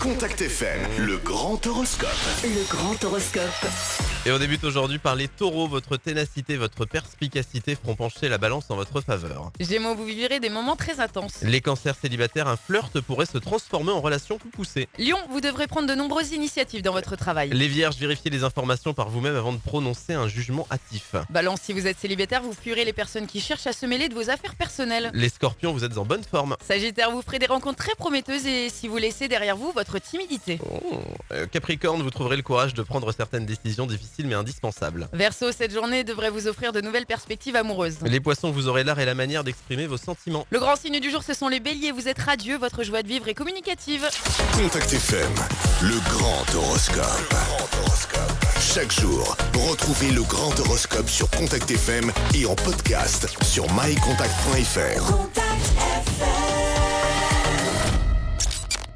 Contact FM, le grand horoscope. Le grand horoscope. Et on débute aujourd'hui par les taureaux. Votre ténacité, votre perspicacité feront pencher la balance en votre faveur. Gémeaux, vous vivrez des moments très intenses. Les cancers célibataires, un flirt pourrait se transformer en relation plus poussée. Lion, vous devrez prendre de nombreuses initiatives dans votre travail. Les vierges, vérifiez les informations par vous-même avant de prononcer un jugement hâtif. Balance, si vous êtes célibataire, vous fuirez les personnes qui cherchent à se mêler de vos affaires personnelles. Les scorpions, vous êtes en bonne forme. Sagittaire, vous ferez des rencontres très prometteuses et si vous laissez derrière vous votre timidité. Capricorne, vous trouverez le courage de prendre certaines décisions difficiles mais indispensables. Verseau, cette journée devrait vous offrir de nouvelles perspectives amoureuses. Les poissons, vous aurez l'art et la manière d'exprimer vos sentiments. Le grand signe du jour, ce sont les béliers. Vous êtes radieux, votre joie de vivre est communicative. Contact FM, le grand horoscope. Chaque jour, retrouvez le grand horoscope sur Contact FM et en podcast sur mycontact.fr. Contact FM.